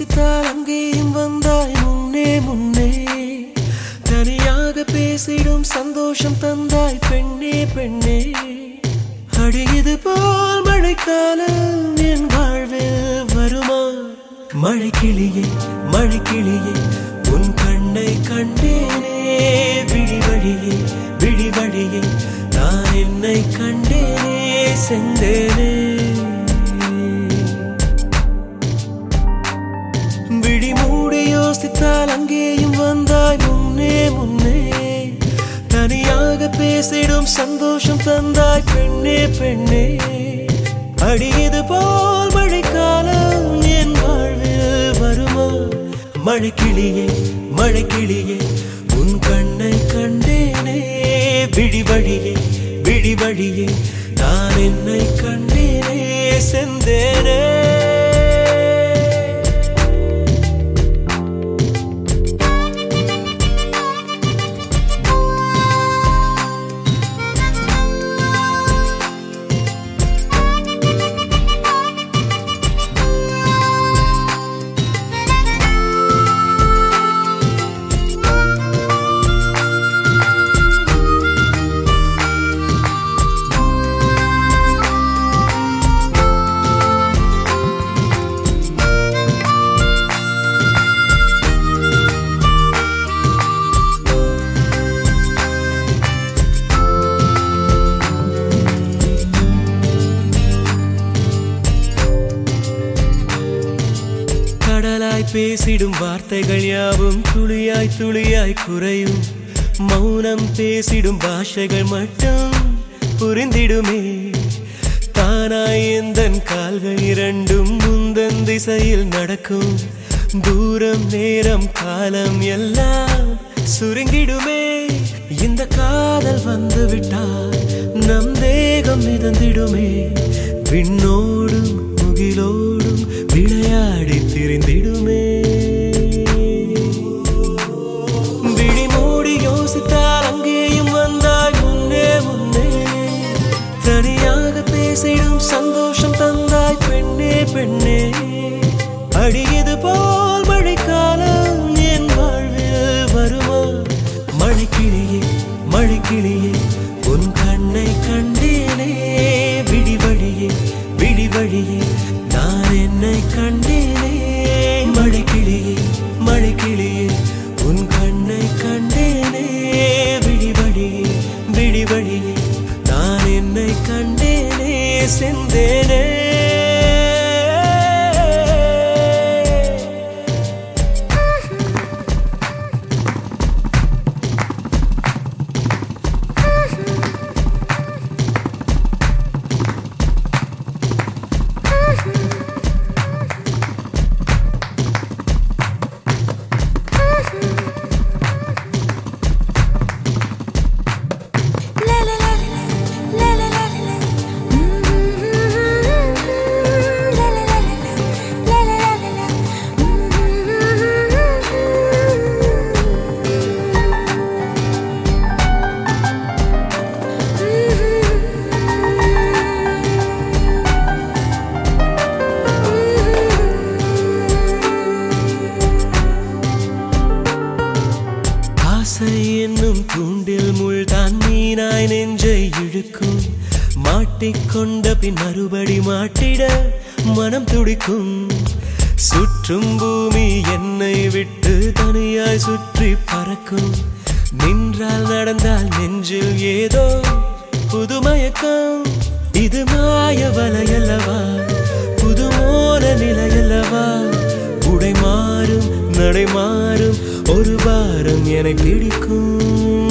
யோசித்தால் அங்கேயும் வந்தாய் முன்னே முன்னே. தனியாக பேசிடும் சந்தோஷம் தந்தாய் பெண்ணே பெண்ணே. அடியது போல் மழைக்காலம் என் வாழ்வில் வருமா? மழைக்கிளியே மழைக்கிளியே உன் கண்ணை கண்டேனே. விழிவழியே விழிவழியே நான் என்னை கண்டேனே செந்தேனே. விழி மூடி யோசித்தால் அங்கேயும் வந்தாய் முன்னே முன்னே. தனியாக பேசிடும் சந்தோஷம் தந்தாய் பெண்ணே பெண்ணே. அடியது போல் மழைக்காலம் என் வாழ்வில் வருமா? மழைக்கிளியே மழைக்கிளியே உன் கண்ணை கண்டேனே. விழிவழியே விழிவழியே நான் என்னை கண்டேனே செந்தேனே. கடலாய் பேசிடும் வார்த்தைகள் யாவும் துளியாய் துளியாய் குறையும். மௌனம் பேசிடும் பாஷைகள் மட்டும் புரிந்திடுமே. தானாய் எந்தன் கால்கள் இரண்டும் முந்தன் திசையில் நடக்கும். தூரம் நேரம் காலம் எல்லாம் சுருங்கிடுமே. இந்த காதல் வந்து விட்டால் நம் தேகம் மிதந்திடுமே. விண்ணோடும் முகிலோடும் விளையாடி திரிந்திடுமே. விழி மூடி யோசித்தால் அங்கேயும் வந்தாய் முன்னே முன்னே. தனியாக பேசிடும் சந்தோஷம் தந்தாய் பெண்ணே பெண்ணே. அடியது போல் மழைக்காலம் என் வாழ்வில் வருமா? மழைக்கிளியே மழைக்கிளியே உன் கண்ணை கண்டேனே. விழிவழியே விழிவழியே நான் என்னை கண்டேனே. மழைக்கிளியே மழைக்கிளியே உன் கண்ணை கண்டேனே. விழிவழியே விழிவழியே நான் என்னை கண்டேனே செந்தேனே. என்னும் தூண்டில் முள்தான் மீனாய் நெஞ்சை இழுக்கும். மாட்டிக்கொண்ட பின் மறுபடி மாட்டிட மனம் துடிக்கும். சுற்றும் பூமி என்னை விட்டு தனியாய் சுற்றி பறக்கும். நின்றால் நடந்தால் நெஞ்சில் ஏதோ புதுமயக்கம். இது மாய வலையல்லவா? புதுமோன நிலையல்லவா? உடை மாறும் நடை மாறும் ஒரு வாரம் என்னை பிடிக்கும்.